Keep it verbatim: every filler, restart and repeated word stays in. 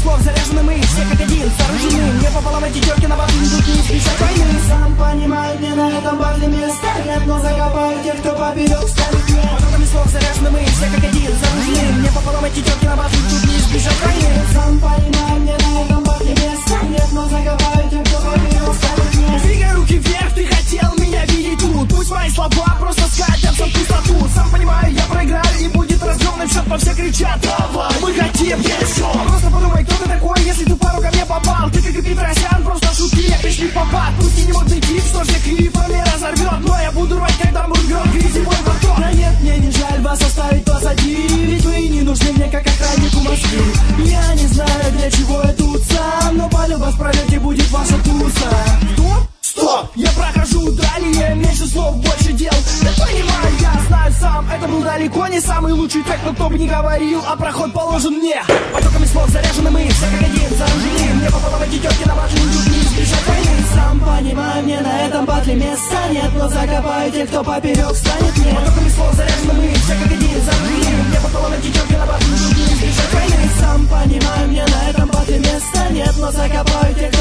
слов заряжены мы, все как один, сооружены. Мне пополам эти тёрки на башню идут, не избежать войны. Сам понимаю, мне на этом базе места нет, но закопаю тех, кто поперек ставит мне. Потоками слов заряжены мы, все как один, сооружены. Мне пополам эти тёрки на башню идут, не избежать войны. Сам понимаю, мне на этом базе места нет, но закопаю тех, кто поперек ставит мне. Двигай руки вверх, ты хотел меня видеть тут. Пусть мои слова просто скатятся в пустоту. Сам понимаю, я проиграю и будет разгромным счет, но все кричат: давай, мы хотим еще. Просто подумай, кто ты такой, если ты пару ко мне попал. Ты как и Петросян, просто шутки, я пришли попад. Пусть и не модный тип, что всех клипами разорвет, но я буду рвать, когда будет гром, грязи мой поток. Да нет, мне не жаль вас оставить позади, ведь вы не нужны мне, как охраннику Москвы. Я не знаю, для чего я тут сам, но по любовь пролете будет ваша туса. Стоп, стоп, я прохожу далее, меньше слов, больше дел. Ты понимаю, я знаю сам, это был далеко не самый лучший трек, но кто бы ни говорил, а проход положен мне. Потоками слов заряжены мы, все как один, сооружены. Мне пополам эти тётки на башню идут, не избежать войны. Сам понимаю, мне на этом батле места нет, но закопаю тех, кто поперек станет мне. Потоками слов заряжены мы, все как один, сооружены. Мне пополам эти тётки на башню идут, не избежать войны. Сам понимаю, мне на этом батле места нет, но закопаю тех,